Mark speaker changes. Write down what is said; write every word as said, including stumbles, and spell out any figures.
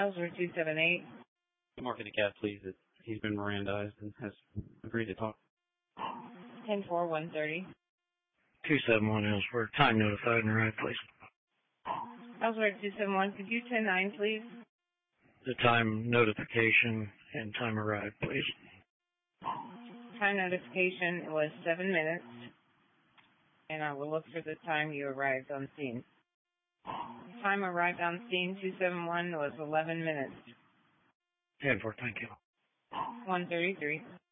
Speaker 1: Ellsworth two seven eight.
Speaker 2: Mark of the cat, please. He's been Mirandized and has agreed to talk.
Speaker 1: ten four one thirty.
Speaker 3: two seven one Ellsworth. Time notified and arrived, please.
Speaker 1: Ellsworth two seven one, could you ten nine, please?
Speaker 3: The time notification and time arrived, please.
Speaker 1: Time notification was seven minutes, and I will look for the time you arrived on scene. Time arrived on scene two seven one was eleven minutes.
Speaker 3: ten four, thank you.
Speaker 1: one thirty-three.